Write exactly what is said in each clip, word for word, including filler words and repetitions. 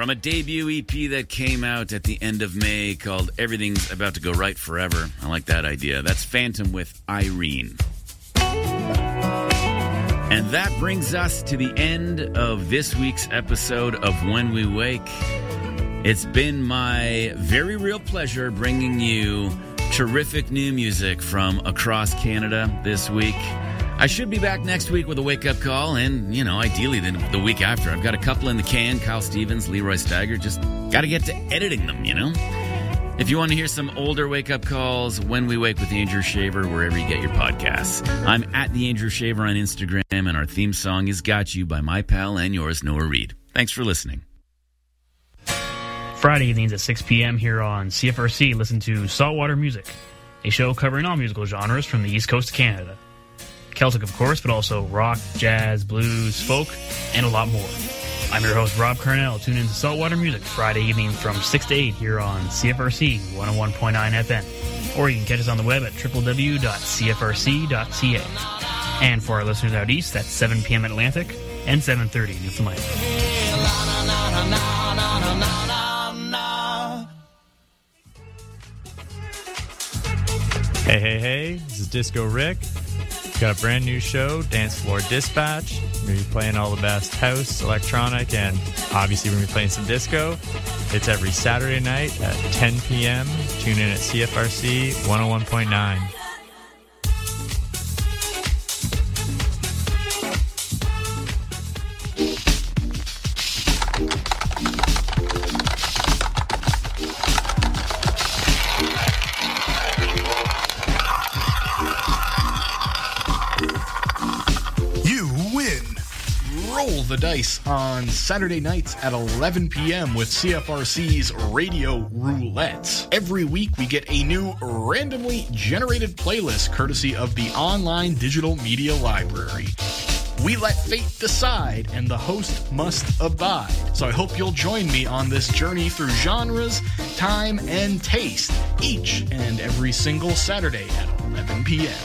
from a debut E P that came out at the end of May called Everything's About to Go Right Forever. I like that idea. That's Phantom with Irene. And that brings us to the end of this week's episode of When We Wake. It's been my very real pleasure bringing you terrific new music from across Canada this week. I should be back next week with a wake-up call, and, you know, ideally the, the week after. I've got a couple in the can, Kyle Stevens, Leroy Steiger. Just got to get to editing them, you know? If you want to hear some older wake-up calls, When We Wake with Andrew Shaver, wherever you get your podcasts. I'm at the Andrew Shaver on Instagram, and our theme song is Got You by my pal and yours, Noah Reed. Thanks for listening. Friday evenings at six p.m. here on C F R C, listen to Saltwater Music, a show covering all musical genres from the East Coast of Canada. Celtic, of course, but also rock, jazz, blues, folk, and a lot more. I'm your host, Rob Carnell. Tune in to Saltwater Music Friday evenings from six to eight here on C F R C one oh one point nine F M. Or you can catch us on the web at w w w dot c f r c dot c a. And for our listeners out east, that's seven p.m. Atlantic and seven thirty Newfoundland. Hey, hey, hey, this is Disco Rick. Got a brand new show, Dance Floor Dispatch. We're going to be playing all the best house, electronic, and obviously we're going to be playing some disco. It's every Saturday night at ten p.m. Tune in at C F R C one oh one point nine. The dice on Saturday nights at eleven p.m. with C F R C's Radio Roulette. Every week we get a new randomly generated playlist courtesy of the online digital media library. We let fate decide and the host must abide. So I hope you'll join me on this journey through genres, time, and taste each and every single Saturday at eleven p.m.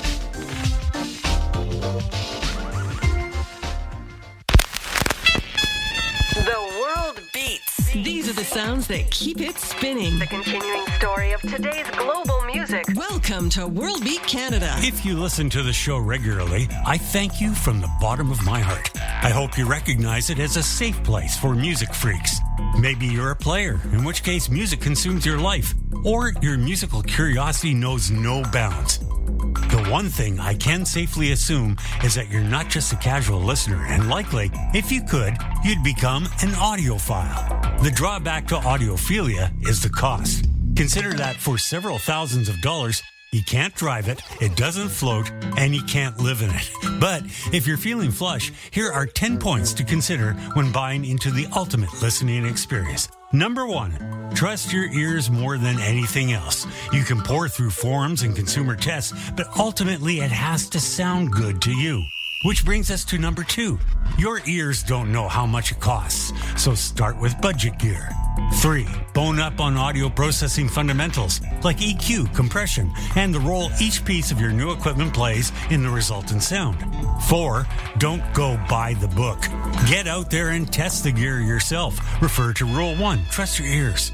These are the sounds that keep it spinning. The continuing story of today's global music. Welcome to World Beat Canada. If you listen to the show regularly, I thank you from the bottom of my heart. I hope you recognize it as a safe place for music freaks. Maybe you're a player, in which case music consumes your life, or your musical curiosity knows no bounds. The one thing I can safely assume is that you're not just a casual listener, and likely, if you could, you'd become an audiophile. The drawback to audiophilia is the cost. Consider that for several thousands of dollars, you can't drive it, it doesn't float, and you can't live in it. But if you're feeling flush, here are ten points to consider when buying into the ultimate listening experience. Number one, trust your ears more than anything else. You can pour through forums and consumer tests, but ultimately it has to sound good to you. Which brings us to number two. Your ears don't know how much it costs, so start with budget gear. Three, bone up on audio processing fundamentals like E Q, compression, and the role each piece of your new equipment plays in the resultant sound. Four, don't go buy the book. Get out there and test the gear yourself. Refer to Rule one, trust your ears.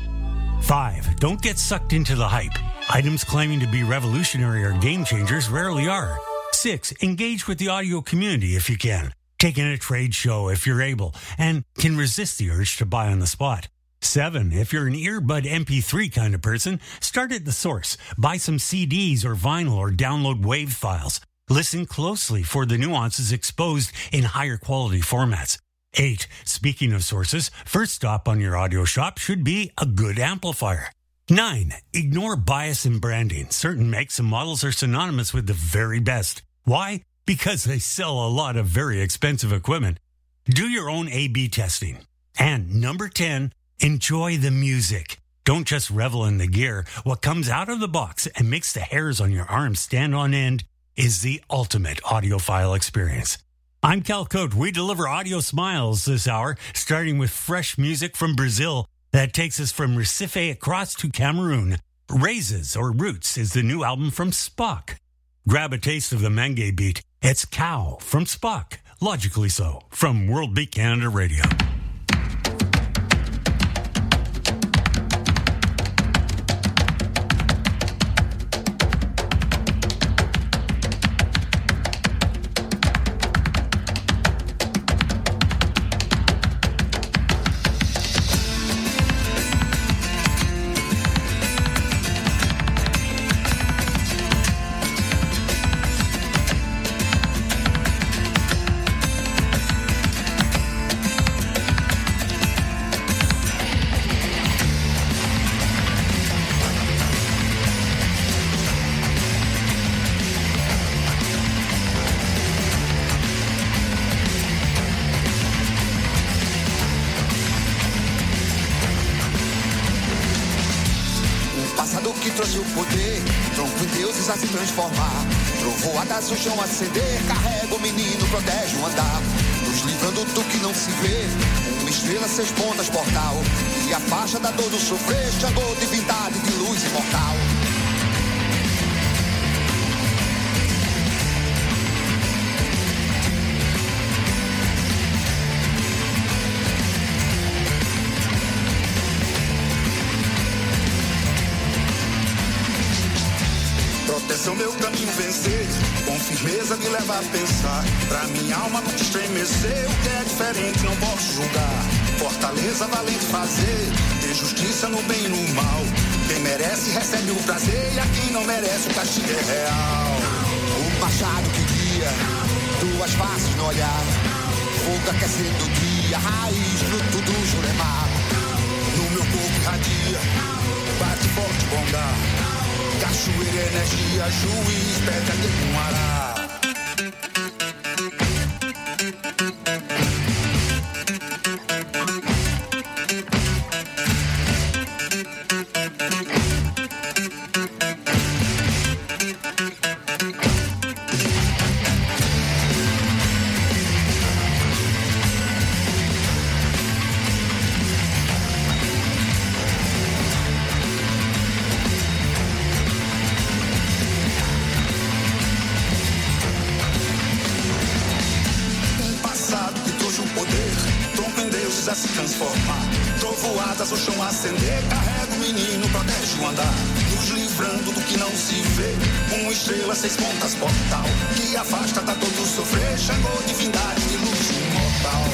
Five, don't get sucked into the hype. Items claiming to be revolutionary or game changers rarely are. Six, engage with the audio community if you can. Take in a trade show if you're able and can resist the urge to buy on the spot. Seven, if you're an earbud M P three kind of person, start at the source. Buy some C Ds or vinyl or download WAV files. Listen closely for the nuances exposed in higher quality formats. Eight, speaking of sources, first stop on your audio shop should be a good amplifier. Nine, ignore bias in branding. Certain makes and models are synonymous with the very best. Why? Because they sell a lot of very expensive equipment. Do your own A B testing. And number ten, enjoy the music. Don't just revel in the gear. What comes out of the box and makes the hairs on your arms stand on end is the ultimate audiophile experience. I'm Cal Cote. We deliver audio smiles this hour, starting with fresh music from Brazil that takes us from Recife across to Cameroon. Raises or Roots is the new album from Spock. Grab a taste of the Menge beat. It's Cow from Spock. Logically so. From World Beat Canada Radio. trouxe o poder, tronco em deuses a se transformar. Trovoadas o chão acender, carrega o menino, protege o andar. Nos livrando do que não se vê, uma estrela, seis pontas, portal. E a faixa da dor do sofrer, Xangô, divindade de luz imortal. Proteção, meu caminho vencer, com firmeza me leva a pensar. Pra minha alma não te estremecer, o que é diferente não posso julgar. Fortaleza, valente fazer, ter justiça no bem e no mal. Quem merece recebe o prazer, e a quem não merece o castigo é real. O machado que guia, duas faces no olhar. Fogo aquecendo o dia, raiz, fruto do Juremar. No meu corpo irradia, bate forte bondade. Cachoeira, energia, juiz, pedra de Pumará. A se transformar, trovoadas o chão acender, carrega o menino, protege o andar, nos livrando do que não se vê, uma estrela, seis pontas, portal, que afasta da dor do sofrer, Xangô, divindade de luz imortal.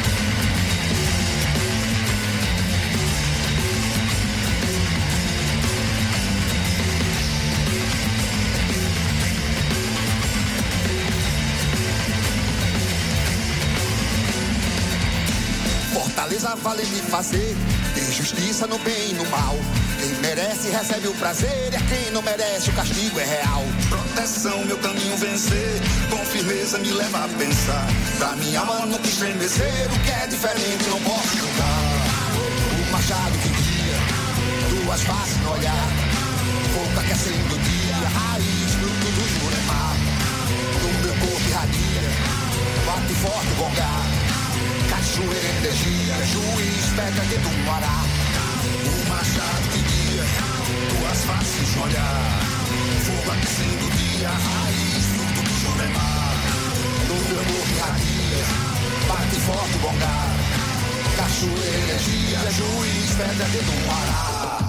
Fortaleza vale de fazer, tem justiça no bem e no mal. Quem merece recebe o prazer, e a quem não merece o castigo é real. Proteção, meu caminho vencer, com firmeza me leva a pensar. Pra minha alma nunca estremecer, o que é diferente não posso julgar. O machado que guia, duas faces no olhar. Fogo aquecendo o dia, raiz, fruto do Juremar. No meu corpo irradia, bate forte o bongar. Cachoeira, energia, juiz, pedra de Pumará. O machado que guia, duas faces no olhar. Fogo aquecendo o dia, raiz, fruto do Juremar. No meu corpo irradia, bate forte o bongar. Cachoeira, energia, juiz, pedra de Pumará.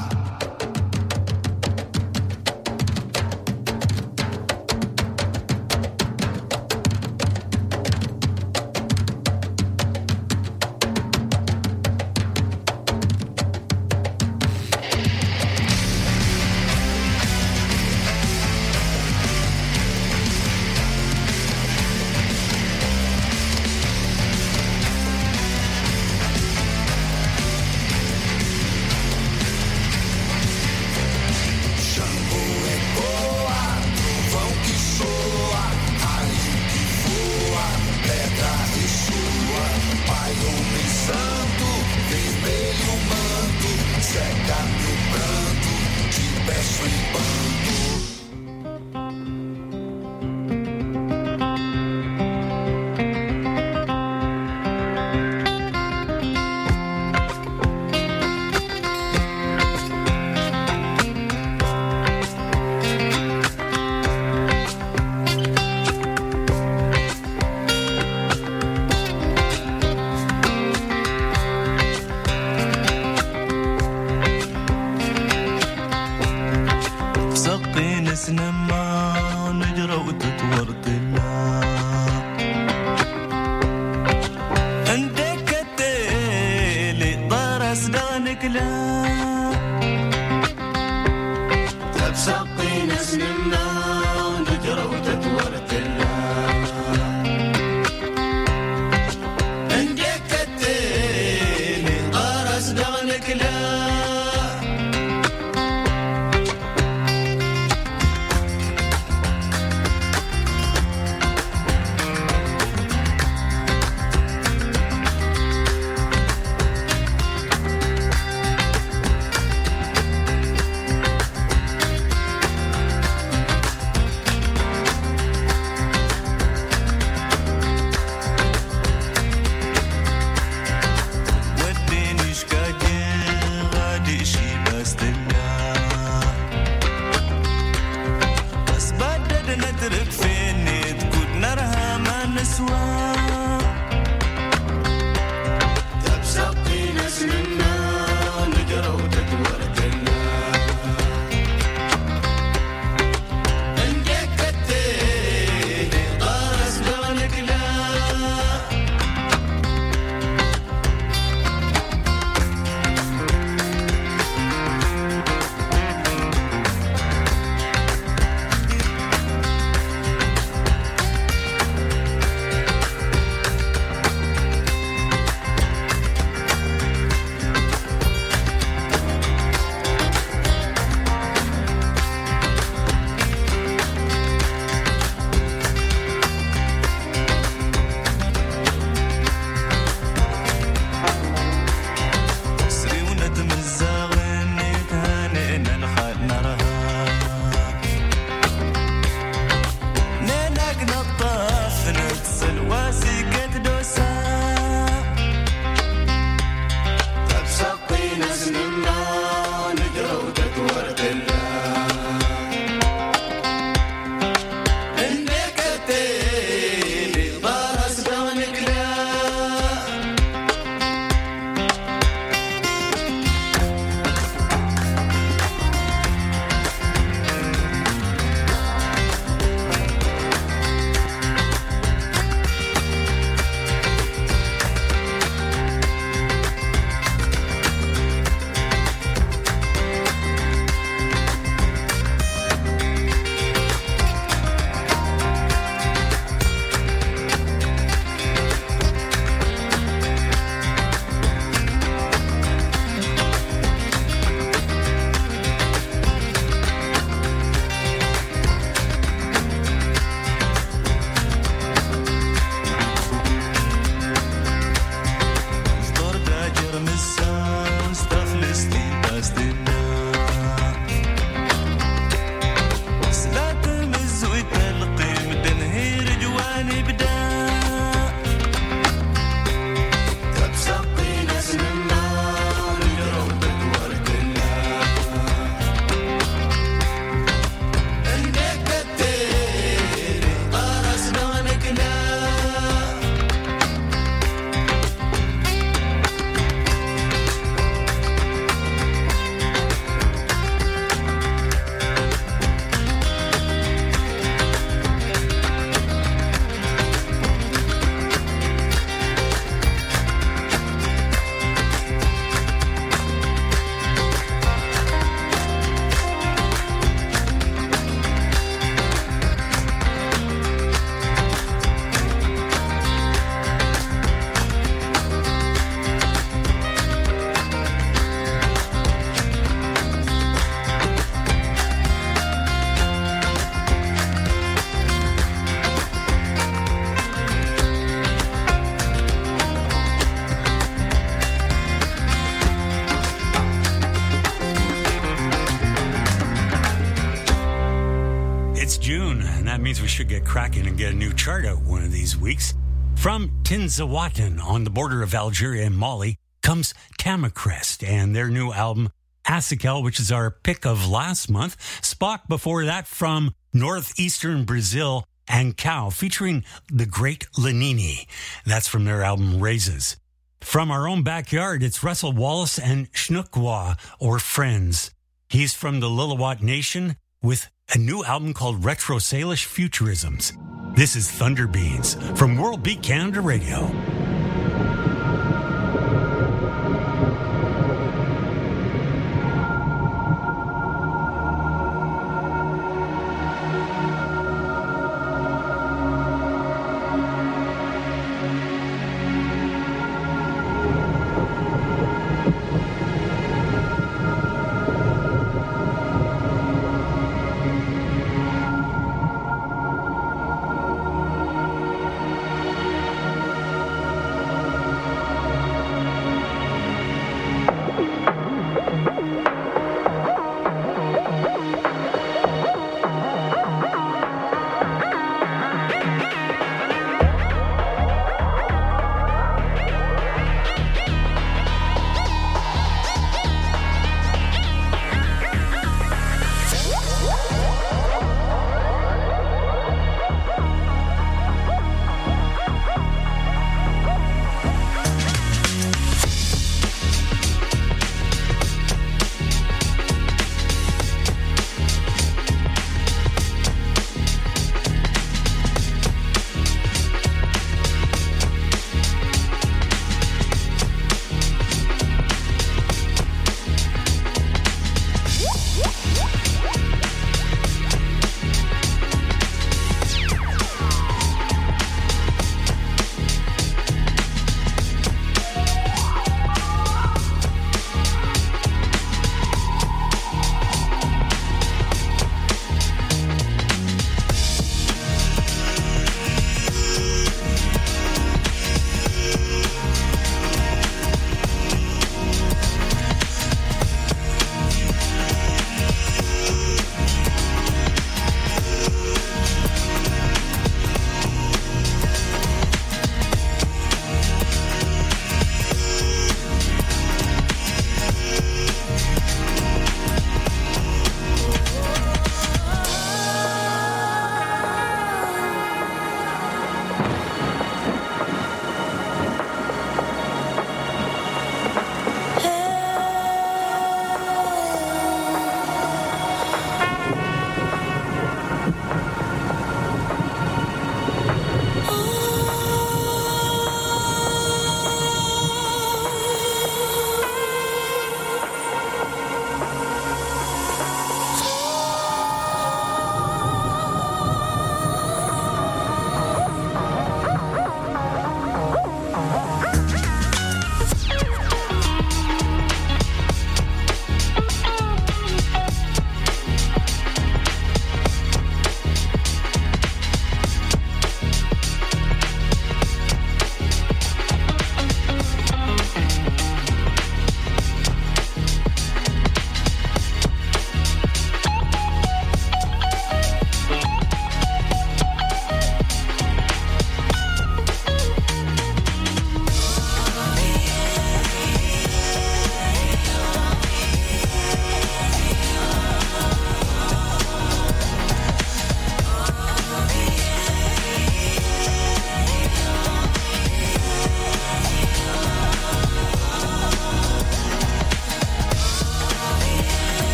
means we should get cracking and get a new chart out one of these weeks. From Tinzaouattan on the border of Algeria and Mali comes Tamacrest and their new album Acikel, which is our pick of last month. Spock before that from northeastern Brazil, and Cow featuring the great Lenini. That's from their album Raises. From our own backyard, it's Russell Wallace and Shnukwa, or Friends. He's from the Lillooet Nation with a new album called Retro Salish Futurisms. This is Thunder Beans from World Beat Canada Radio.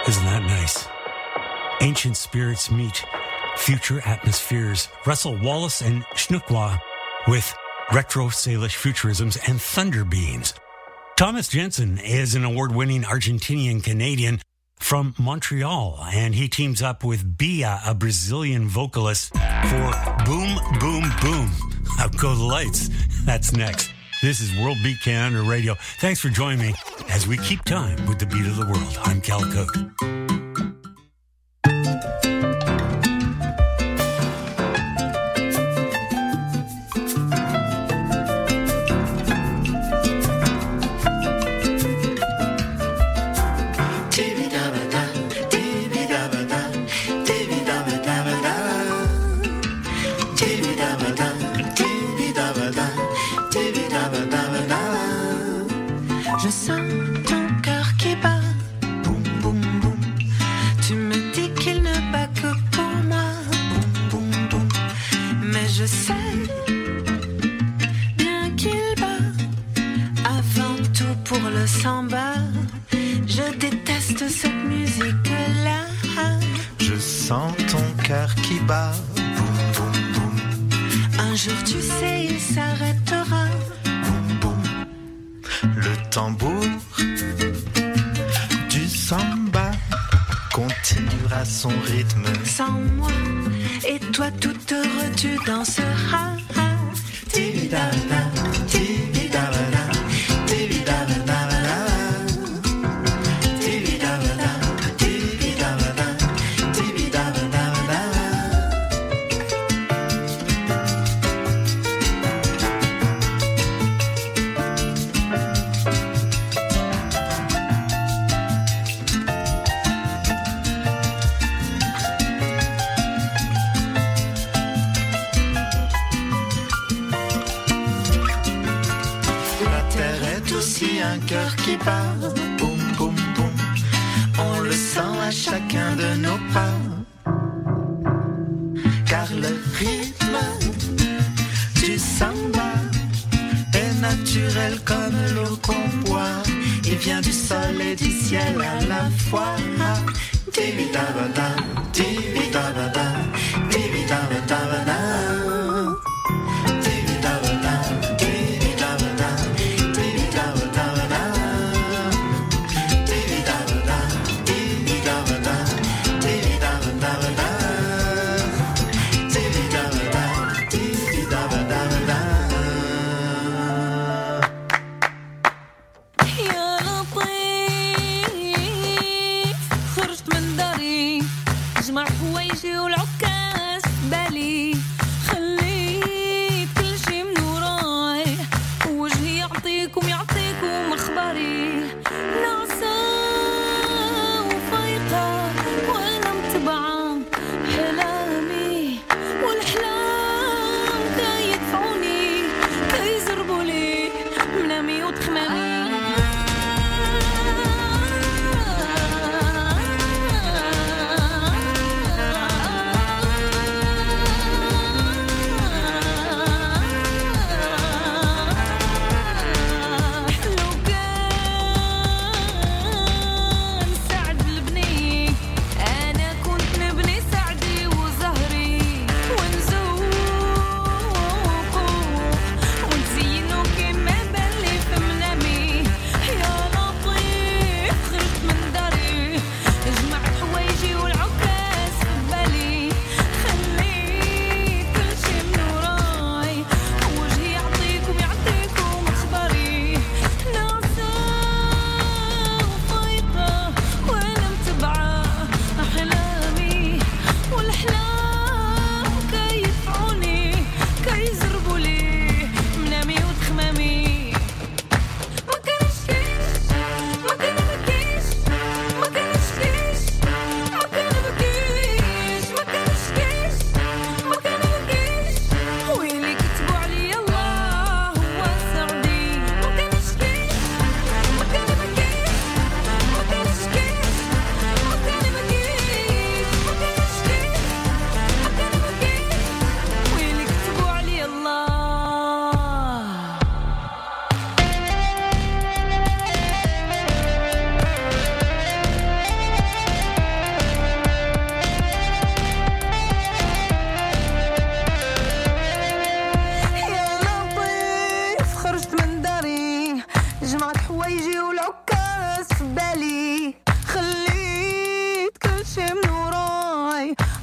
Isn't that nice? Ancient spirits meet future atmospheres. Russell Wallace and Schnuckwa with retro Salish futurisms and thunder beams. Thomas Jensen is an award-winning Argentinian-Canadian from Montreal, and he teams up with Bia, a Brazilian vocalist, for Boom, Boom, Boom. Out go the lights. That's next. This is World Beat Canada Radio. Thanks for joining me as we keep time with the beat of the world. I'm Cal Cote. Je sens ton cœur qui bat, boum boum boum. Tu me dis qu'il ne bat que pour moi, boum boum boum. Mais je sais bien qu'il bat avant tout pour le samba. Je déteste cette musique-là. Je sens ton cœur qui bat, boum boum boum. Un jour tu sais il s'arrêtera. Le tambour du samba continuera son rythme. Sans moi et toi tout heureux tu danseras. Tibidabada, tibidabada, tibidabada, tibidabada, tibidabada, tibidabada. Un cœur qui bat, boum boum boum. On le sent à chacun de nos pas. Car le rythme du samba est naturel comme l'eau qu'on boit. Il vient du sol et du ciel à la fois. Tibidabada, tibidabada, tibidabada. حوايجي والعكاز بالي خليت كل شي من وراي وجهي يعطيكم يعطيكم اخباري نعسة وفايقة وانا متبعة حلامي والحلام كي يدفعوني كي يزربوا لي منامي وتخمامي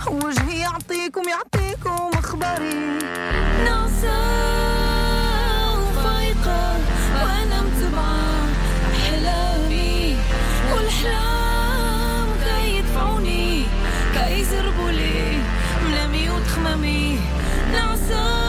وجهي يعطيكم يعطيكم أخباري ناصر وفايقة وأنا متبعة أحلامي والأحلام كي يدفعوني كي يزربوا لي ملامي وتخمامي ناصر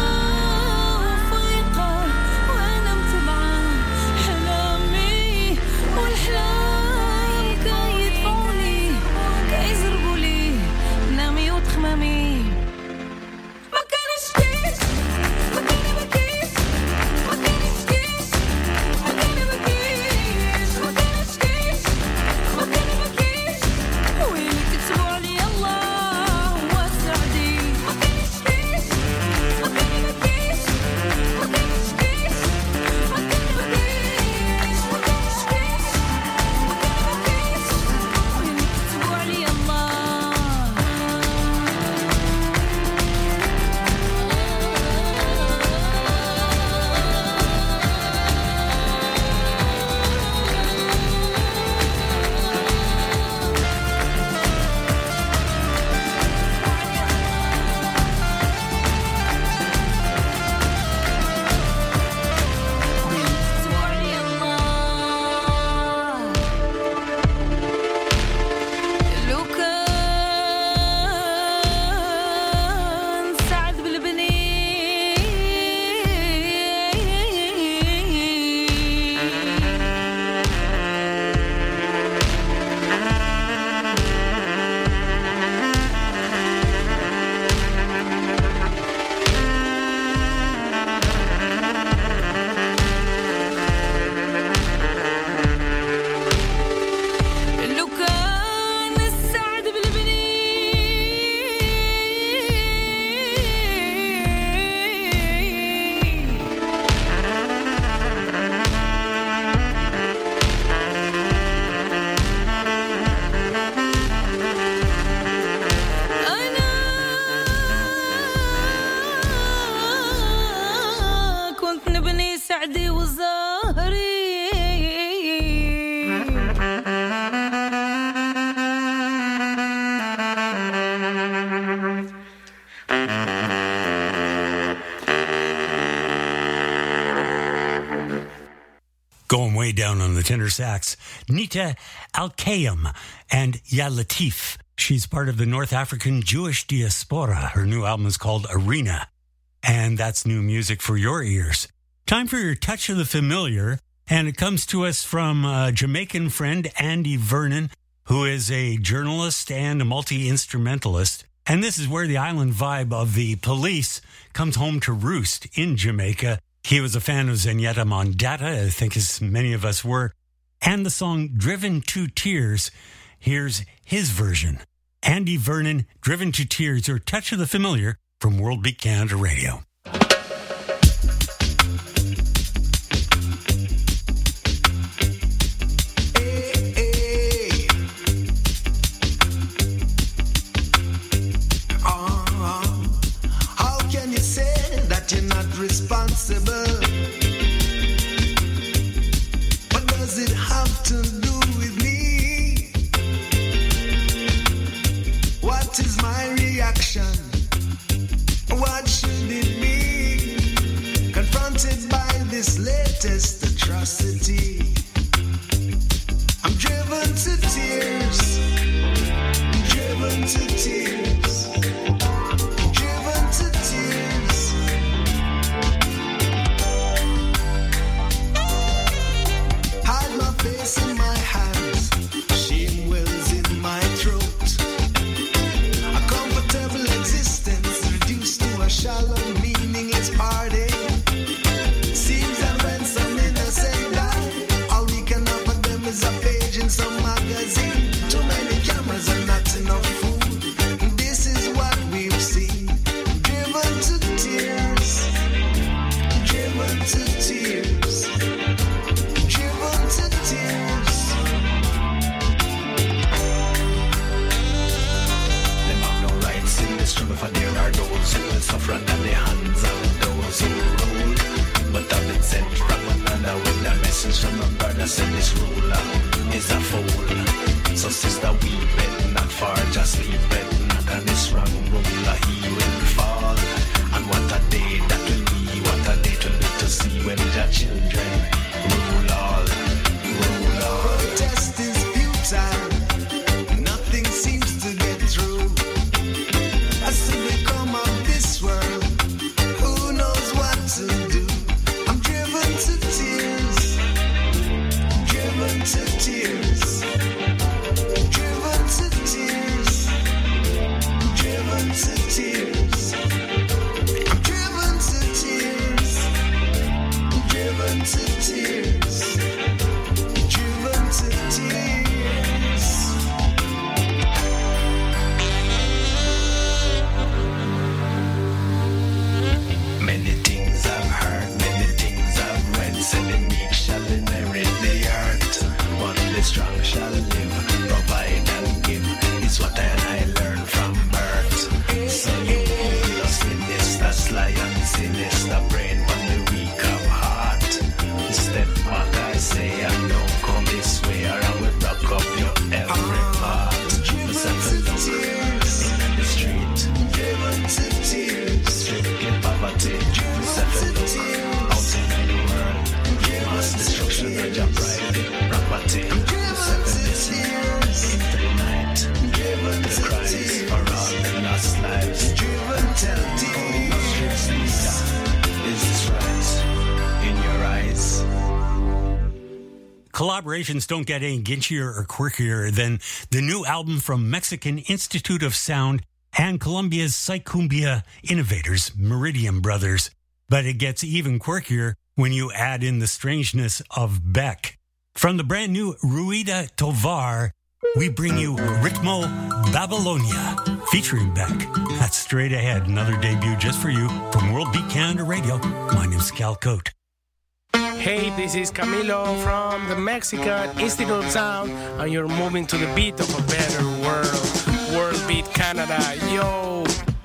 Going way down on the tenor sax, Nita Al-Kayem and Ya Latif. She's part of the North African Jewish diaspora. Her new album is called Arena, and that's new music for your ears. Time for your touch of the familiar, and it comes to us from a Jamaican friend, Andy Vernon, who is a journalist and a multi-instrumentalist. And this is where the island vibe of the Police comes home to roost in Jamaica. He was a fan of Zenyatta Mondatta, I think as many of us were, and the song Driven to Tears. Here's his version. Andy Vernon, Driven to Tears, your touch of the familiar from World Beat Canada Radio. Responsible. What does it have to do with me? What is my reaction? What should it be? Confronted by this latest atrocity, I'm driven to tears. I'm driven to tears. Driven to tears. Face in my hands, shame wells in my throat. A comfortable existence reduced to a shallow, meaningless party. Seems that when some innocent die, all we can offer them is a page in some magazine. Too many cameras and not enough food. This is what we've seen. Driven to tears. Driven to tears. Driven to tears. Them have no rights in this struggle, for there are those who will suffer at the hands of those who rule. But I've been sent from another with a message from a brother, said this ruler is a fool. So sister, weep it, not for just sleep it, not on this collaborations don't get any ginchier or quirkier than the new album from Mexican Institute of Sound and Colombia's Psycumbia innovators, Meridian Brothers. But it gets even quirkier when you add in the strangeness of Beck. From the brand new Ruida Tovar, we bring you Ritmo Babylonia, featuring Beck. That's straight ahead, another debut just for you from World Beat Canada Radio. My name's Cal Cote. Hey, this is Camilo from the Mexican Institute of Sound, and you're moving to the beat of a better world. World Beat Canada, yo!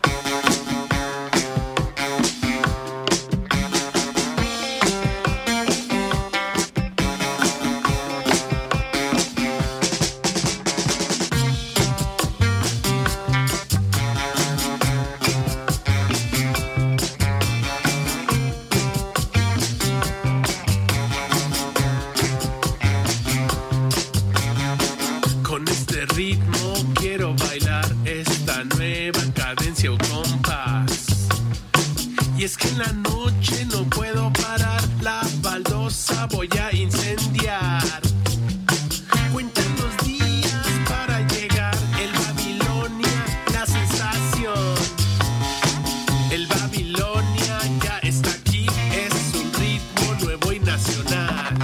Ritmo, quiero bailar esta nueva cadencia o compás. Y es que en la noche no puedo parar, la baldosa voy a incendiar. Cuentan los días para llegar, el Babilonia, la sensación. El Babilonia ya está aquí, es un ritmo nuevo y nacional.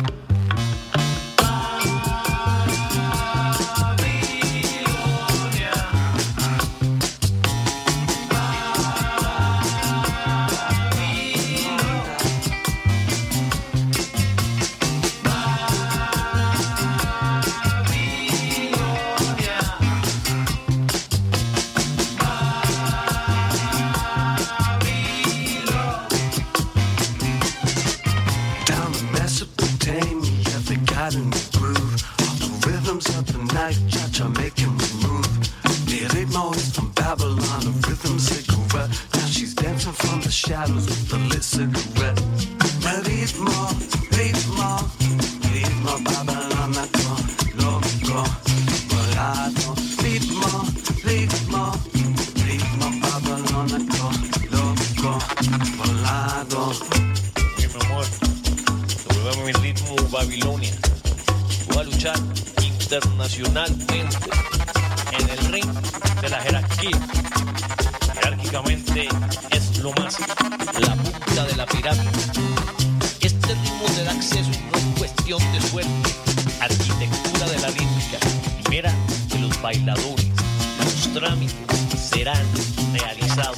Cha-cha making me move. The ritmo is from Babylon, a rhythm cigarette. Now she's dancing from the shadows with the lit cigarette. The ritmo, ritmo, ritmo Babylon, loco, loco, volado. Ritmo, ritmo, ritmo Babylon, loco, loco, volado. Mi amor, devuélveme mi ritmo Babilonia. Voy a luchar internacionalmente en el ring de la jerarquía. Jerárquicamente es lo más, la punta de la pirámide. Este ritmo te da acceso y no es cuestión de suerte. Arquitectura de la rítmica. Y mira que los bailadores, los trámites serán realizados.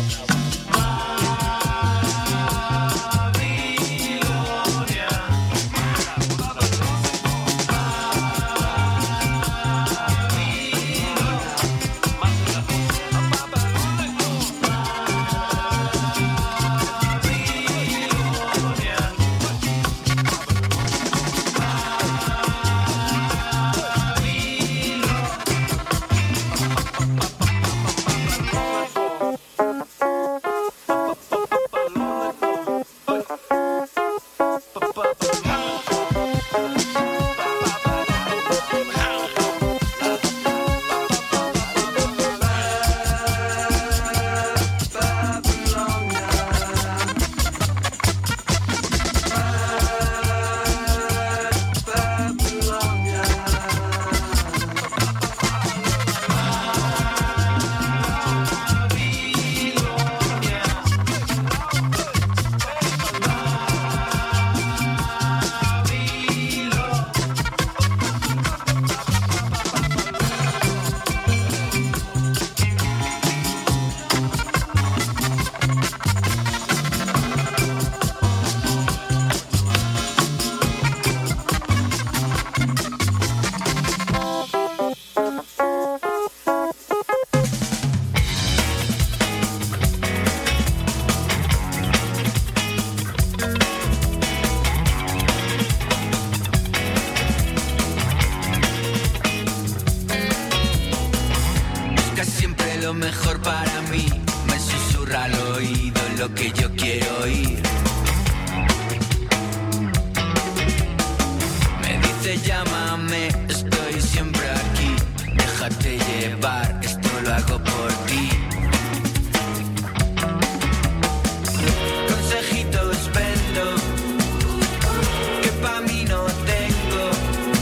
Lo que yo quiero oír. Me dice llámame, estoy siempre aquí. Déjate llevar, esto lo hago por ti. Consejitos vendo, que pa' mí no tengo.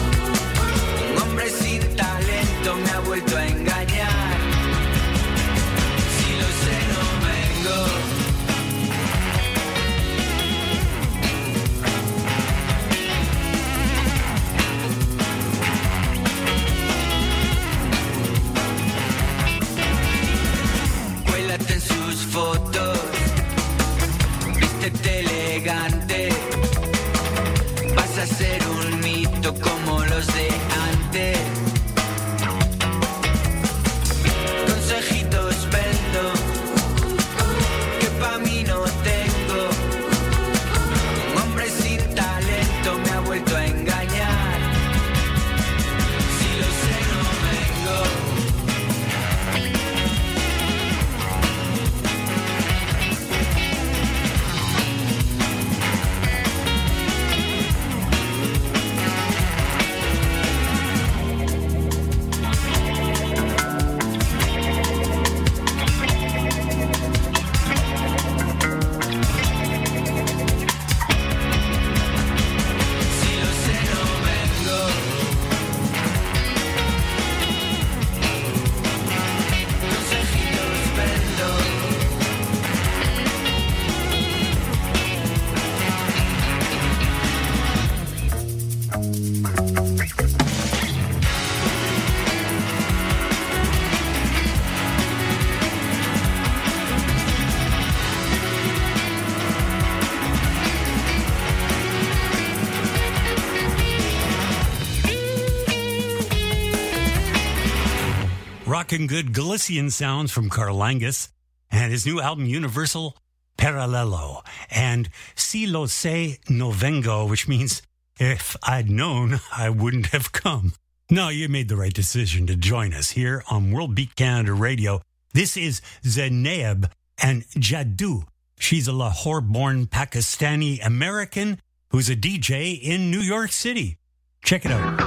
rockin' good Galician sounds from Carlangas and his new album Universal Paralelo, and Si Lo Se No Vengo, which means if I'd known, I wouldn't have come. No, you made the right decision to join us here on World Beat Canada Radio. This is Zeynep and Jadoo. She's a Lahore-born Pakistani American who's a D J in New York City. Check it out.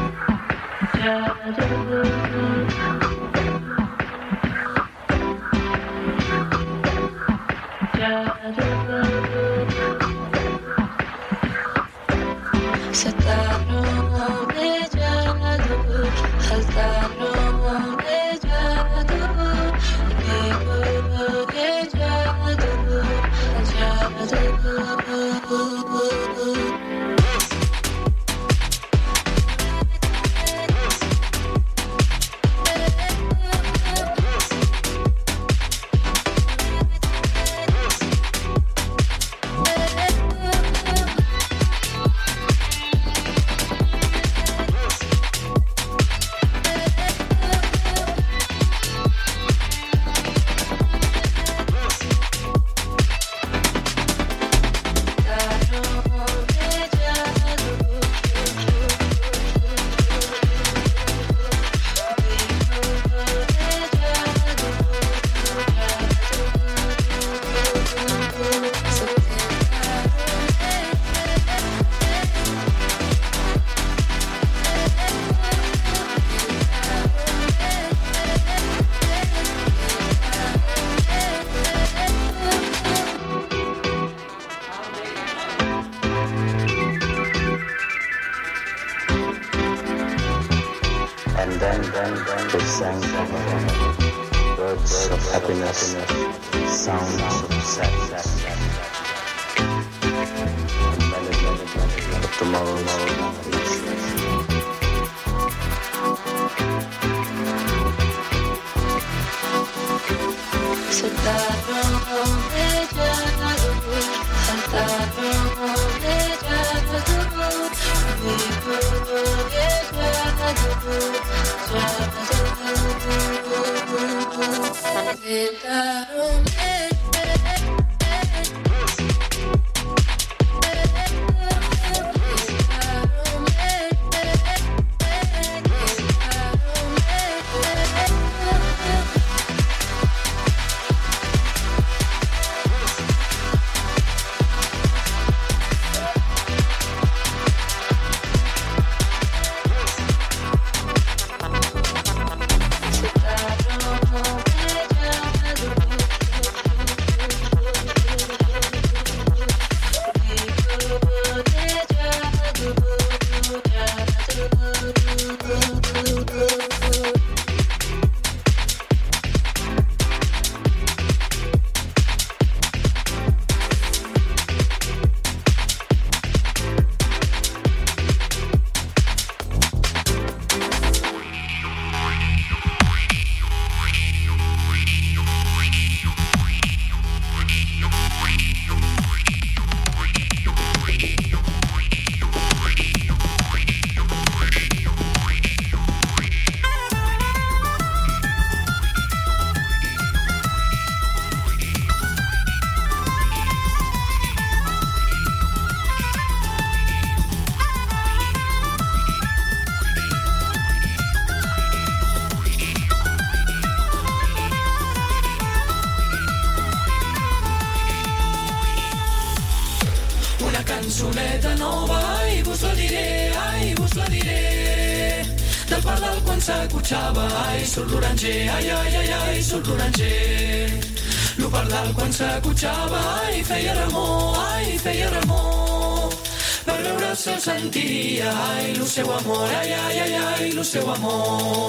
cançoneta nova, ai, vos la diré, ai, vos la diré. Del pardal quan s'acotxava, ai, surt l'oranger, ai, ai, ai, ai, surt l'oranger. Lo pardal quan s'acotxava, ai, feia remor, ai, feia remor. Per veure el cel sentiria, ai, lo seu amor, ai, ai, ai, ai, lo seu amor.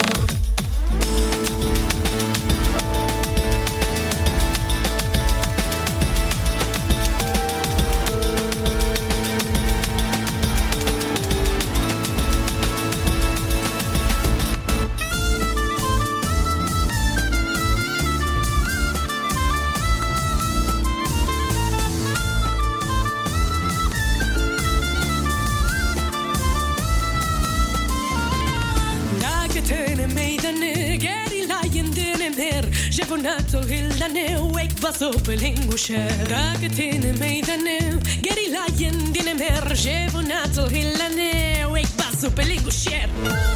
جفنات الهلدانه ويك باسو بلينغوشه راكتين ميدانه جري لاين دين مر جفنات الهلدانه ويك باسو بلينغوشه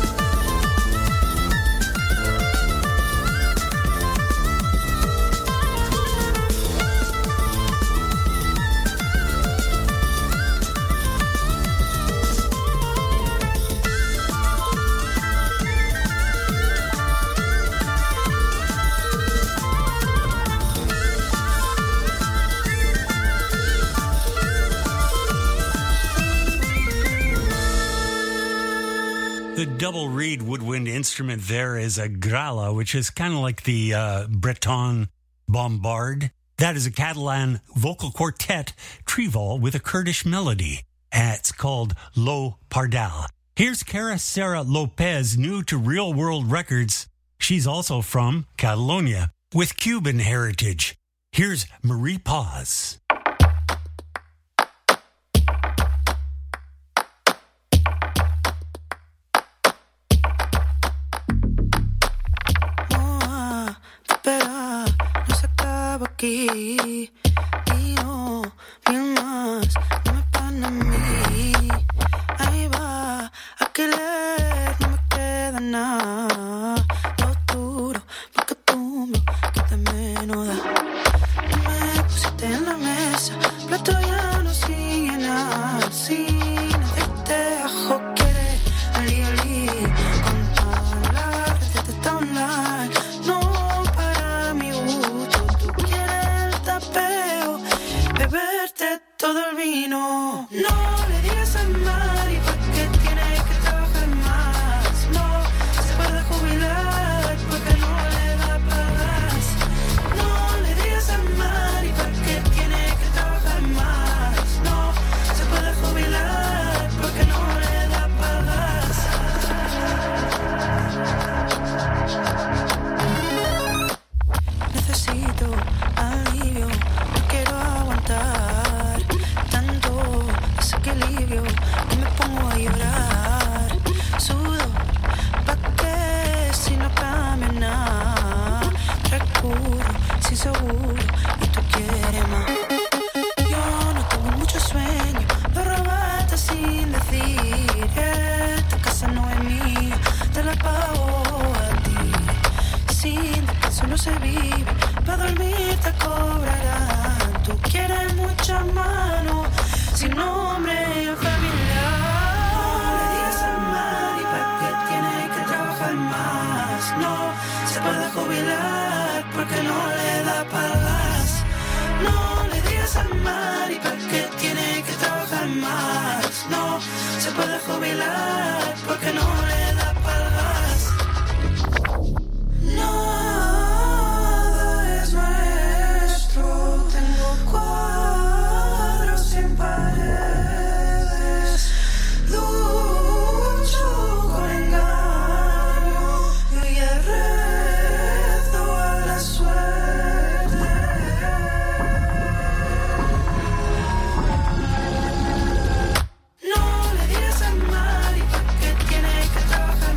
The double reed woodwind instrument there is a grala, which is kind of like the uh, Breton bombard. That is a Catalan vocal quartet trivol with a Kurdish melody. Uh, it's called Lo Pardal. Here's Cara Sarah Lopez, new to Real World Records. She's also from Catalonia with Cuban heritage. Here's Marie Paz. Aquí y yo, bien más, no me pan a mí. Ahí va, a leer, no me queda nada. Lo duro, porque tú me quitas menos da. Me pusiste en la mesa, plato ya no sigue nada. Sin hacerte ajo, quiere ali, ali. Con todas las recetas está online, no para mi gusto. Beberte todo el vino. No le digas a Mari porque tiene que trabajar más. No se puede jubilar porque no le da pagas. No le digas a Mari porque tiene que trabajar más. No se puede jubilar porque no le da pagas. Necesito alivio. Tanto desequilibrio que me pongo a llorar. Sudo pa' que si no cambia nada. Recurro sin seguro y tú quieres más. Yo no tengo mucho sueño, lo robaste sin decir. Esta casa no es mía, te la pago a ti. Sin descanso no se vive, pa' dormir te cobrarán. Tú quieres mucha mano, sin nombre y familiar. No le digas a Mari porque tiene que trabajar más. No se puede jubilar porque no le da pagas. No le digas a Mari porque tiene que trabajar más. No se puede jubilar porque no le da pagas. No. Trabajar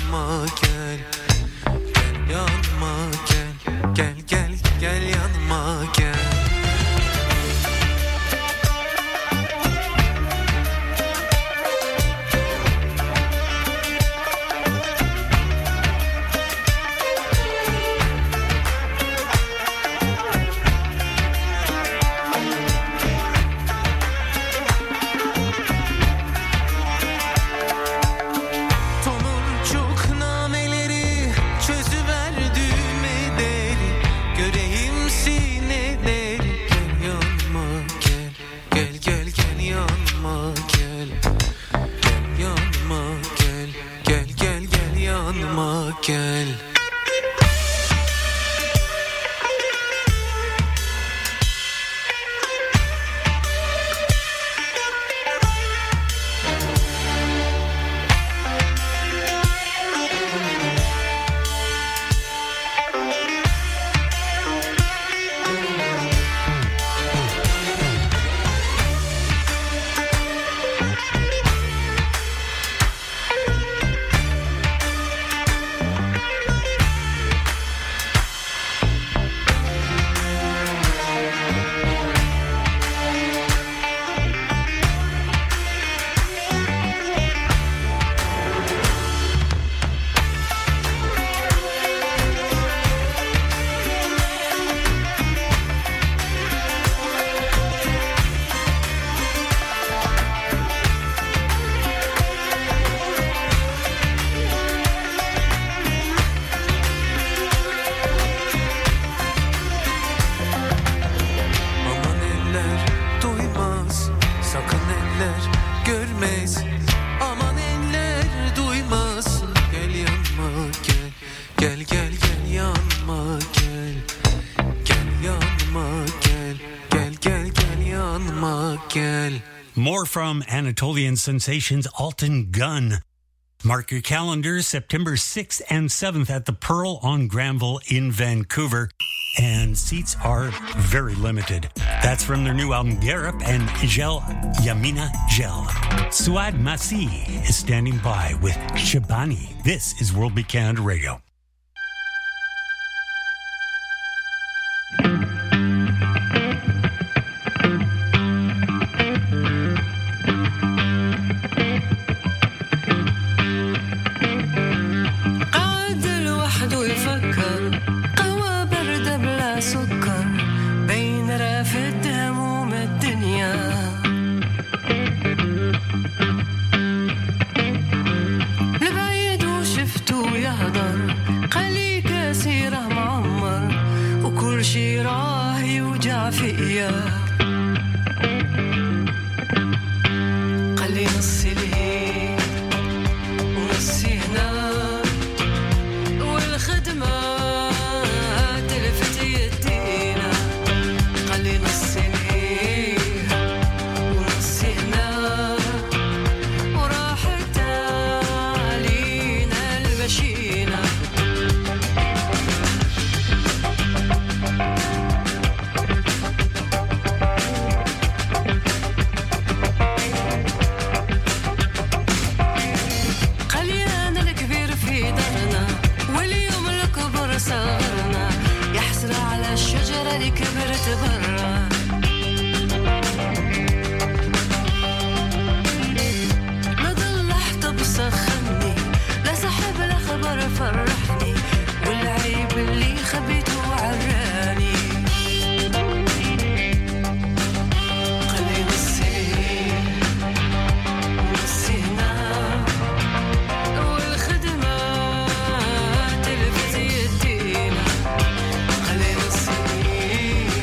yanıma gel. Gel yanıma gel. Gel gel gel yanıma gel. Gel. More from Anatolian sensations Alton Gunn. Mark your calendars, September sixth and seventh at the Pearl on Granville in Vancouver. And seats are very limited. That's from their new album, Gerup and Gel Yamina Gel. Suad Masi is standing by with Shabani. This is World Beat Canada Radio. خلينا السنين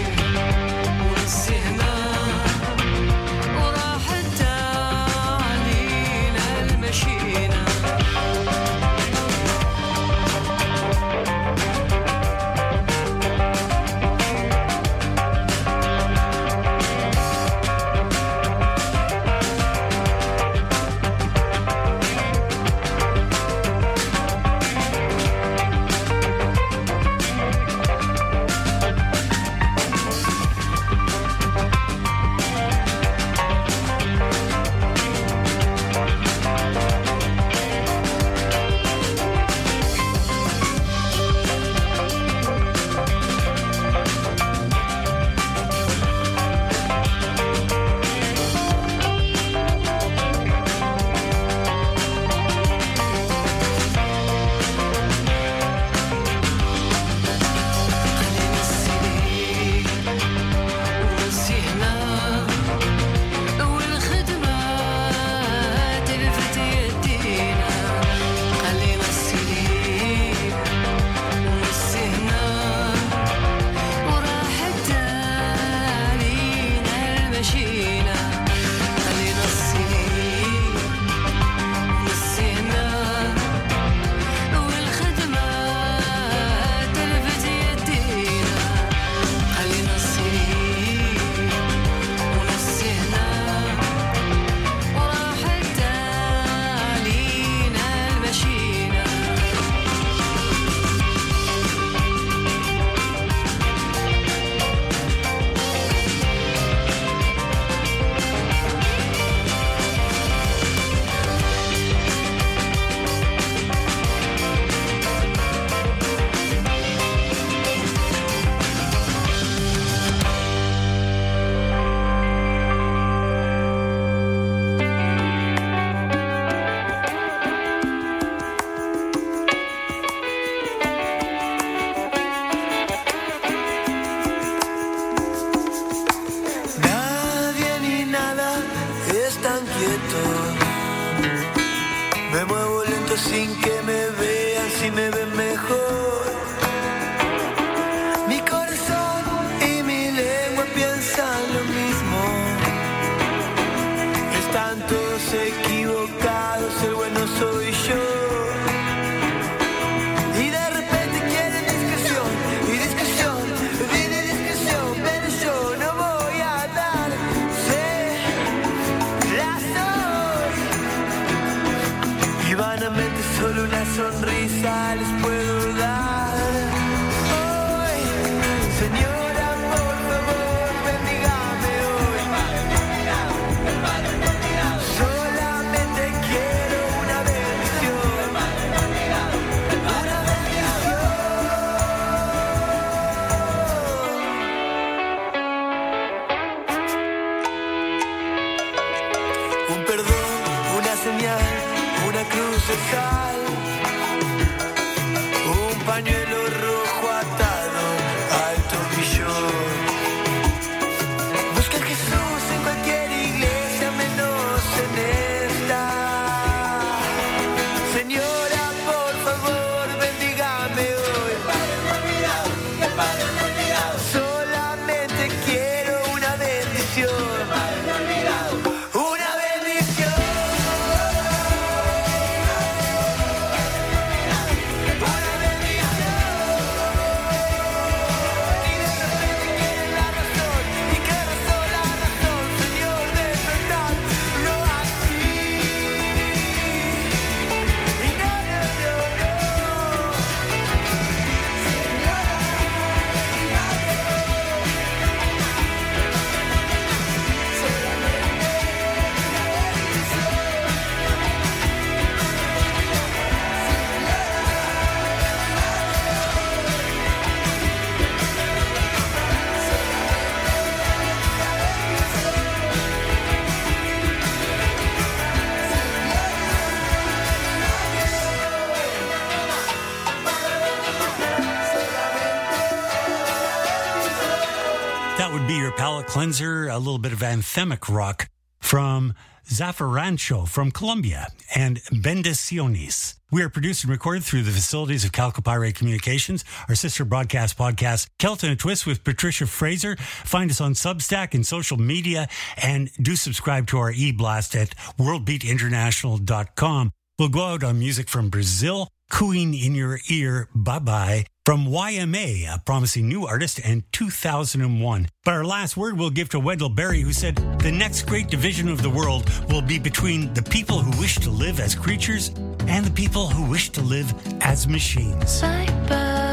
y me ven mejor. Mi corazón y mi lengua piensan lo mismo. Están todos equivocados, el bueno soy yo. Y de repente quieren discusión, y discusión, y de discusión, pero yo no voy a dar razón. Y vanamente solo una sonrisa les puedo dar. Hoy, señora, por favor, bendígame hoy. Solamente quiero una bendición. Una bendición. Un perdón, una señal, una cruz de sal, un pañuelo rojo atado al tobillo. Busca a Jesús en cualquier iglesia, menos en esta. Señora, por favor, bendígame hoy. Solamente quiero una bendición. Una bendición. That would be your palate cleanser, a little bit of anthemic rock from Zafarrancho from Colombia and Bendiciones. We are produced and recorded through the facilities of Calcopyrate Communications, our sister broadcast podcast, Kelton and Twist with Patricia Fraser. Find us on Substack and social media, and do subscribe to our e-blast at world beat international dot com. We'll go out on music from Brazil, Cooing in Your Ear, Bye-Bye, from Y M A, a promising new artist, and two thousand one. But our last word we'll give to Wendell Berry, who said, the next great division of the world will be between the people who wish to live as creatures and the people who wish to live as machines. Bye-bye.